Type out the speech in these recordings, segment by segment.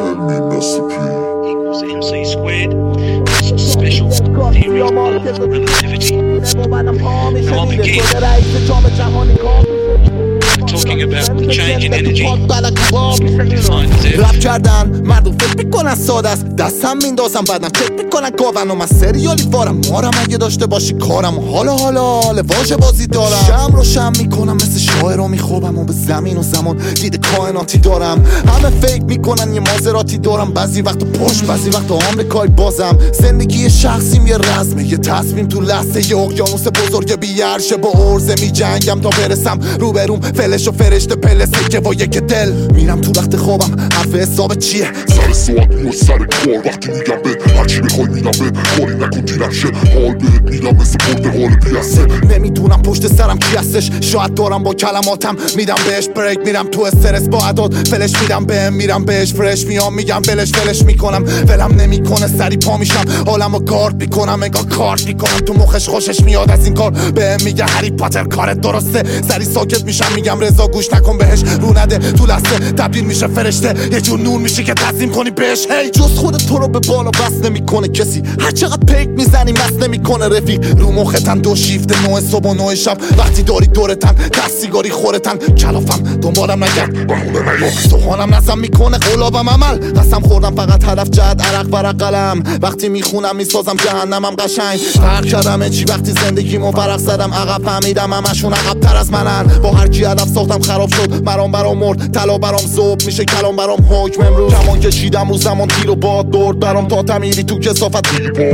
tell me recipe equals MC squared. It's a special theory of relativity. Now I'll begin talking about change in energy defined as رپ کردن مردم فکر میکنن ساده است، دستم میندازم بعدم چک میکنن گاون و من سریالی وارم مارم اگه داشته باشی کارم حالا واژه بازی دارم شم رو شم میکنم مثل شاعر رو میخوابم و به زمین و زمان دید کائناتی دارم همه فکر میکنن یه مازراتی دارم بعضی وقت پشت بعضی وقت آمریکای بازم زندگی شخصیم یه رزمه یه تصمیم تو لحظه یه اقیانوس بزرگ بیارشه با عرضه میجنگم تا برسم روبروم فلش و فرشته پلسه که با یک دل میرم تو وقت خوابم حرف حساب چیه سر ساعت و سر کار وقتی میگم بهت هرچی بخوای میدم بهت کاری نکن دیرم شه حال بهت میدم مثل پرتقال پیاسه نمیدونم پشت سرم کی هستش شاید دارم با کلماتم میدم بهش بریک میرم تو استرس با عداد فلش میدم بهم میرم بهش فرش میام میگم فلش میکنم ولم نمیکنه سری پا میشم حالمو کارت میکنم انگار کارت میکنم تو مخش خوشش میاد از این کار بهم میگه هری پاتر کارت درسته سری ساکت میشم میگم رضا گوش نکن بهش رو نده تو لحظه تبدیل میشه فرشته یه جور نور میشه که تسلیم کنی بهش هی جز خودت تو رو به بالا بس نمیکنه کسی هر چقدر پیک میزنی مس نمیکنه رفیق رو مختن دو شیفت 9 صبح و 9 شب وقتی داری دورتن دست سیگاری خورتن کلافم دنبالم نگرد بهونه نیار سوهانم نزم میکنه قلابم عمل قسم خوردم فقط هدف جد عرق ورق قلم وقتی میخونم میسازم جهنمم قشنگ فرق کردم چی وقتی زندگیمو فرق زدم عقب فهمیدم همشون عقب تر از منن با هر کی هدف ساختم خراب شد برام مرد طلا برام ذوب میشه کلام برام حکم امروز کمان کشیدم رو زمان تیر و باد دور برام تا تمیری تو کثافت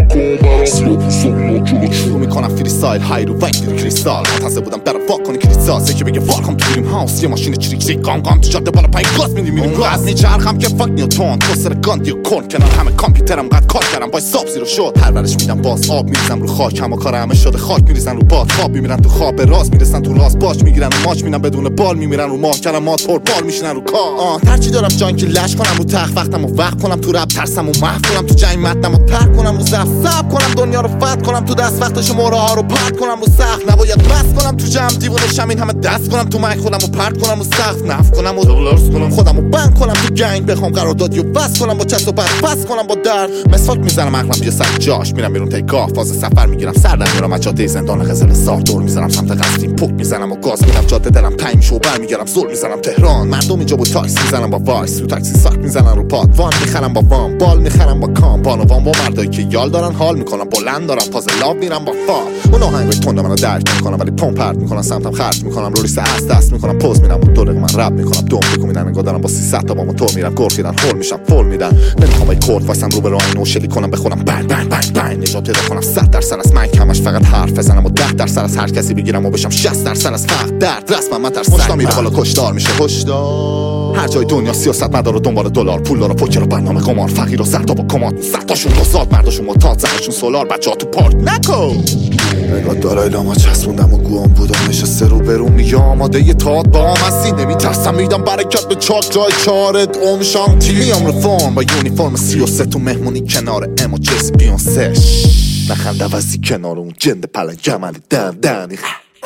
شروع میکنم فری استایل های رو وایت میری کریستال منتظر بودم در واک کنی کریستال که بگه والکام تو دریم هاوس یه ماشین چریک گام تو جاده بالا پایین گاز میریم گاز میچرخم که فاک نیوتن تو سر گاندی و کورن کنار همه کامپیوترم قد کار کردم با حساب زیرو شد پرورش میدم باز آب میریزم رو خاک همه کار همه شده خاک میریزن رو باد خواب میمیرن تو خواب راست میرسن تو راست باش میگیرن و ماچ میدن بدون بال میمیرن رو ماه کلمات پر بال میشینن رو کار هرچی دارم جان که لش کنم رو تخت وقتمو وقت کنم تو رپ ترسمو محو کنم تو جنگ متنمو ترک کنم رو صف کنم دنیا رو فتح کنم تو دست وقتش موره ها رو پرت کنم رو سقف نباید بس کنم تو جمع دیوونه شم این همه دست کنم تو مایک خودمو پرت کنم رو سقف نف کنم و دلارس کنم خودمو بند کنم تو گنگ بخوام قراردادیو بس کنم با چست و بس کنم با درد مسواک میزنم عقلم یه سر جاش میرم بیرون تیکاف فاز سفر میگیرم سردم میرم از جاده زندان قزل سار دور میزنم سمت قصدیم پک میزنم و گاز میدم جاده دلم تنگ میشه و برمیگردم زل میزنم تهران مردم اینجا با تاکسی میزنم با وایس رو تاکسی ساک میزنن رو پاد وان میخرم با وام بال میخرم با کام بانوان با مردایی که یال دارن حال میکنم بلند دارم پاز لاب میرم با فام اون آهنگای تند منو درک میکنم ولی پمپ پرت میکنم سمتم خرج میکنم رو لیست از دست میکنم پوز میدم و دور من رپ میکنم دوم فکر میدن انگار دارم با 300 تا با موتور میرم گرخیدن هول میشم فول میدن نمیخوام ای کورت واسم رو به راه نو شلی کنم بخونم بنگ بنگ بنگ بنگ نجات پیدا کنم 100% از من کمش فقط حرف بزنم و 10% از هر کسی بگیرم و بشم 60% از فقر درد رسم من ترس مشتا میره بالا کشدار میشه هشدار هر جای دنیا سیاست مدار و دنبال دلار پول داره پوکر و برنامه قمار فقیر و سرتا با کمات سرتاشون دوزاد مرداشون معتاد زنشون سولار بچه‌ها تو پارک نکو نگاه دارایلاما چسبوندم و گوام بودم نشسته رو برون میگه آماده یه تاد با هم هستی نمیترسم میدم برکت به چاک جای چارت اومشام تیلیام رفرم با یونیفرم 33 تو مهمونی کنار امو جیس بیونسش نخند وزی کنار اون جند پلن جمالی دندنی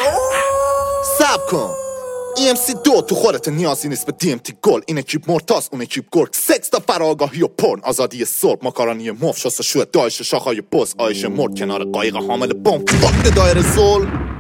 سب کن EMC2 تو خودت نیازی نیست به DMT گل این اکیپ مرتاز اون اکیپ گرگ سکس تا فراگاهی و پرن آزادی صبح ماکارانی مف شست شو دایش شاخهای بز آیش مرد کنار قایق حامل بمب وقت دایر ظلم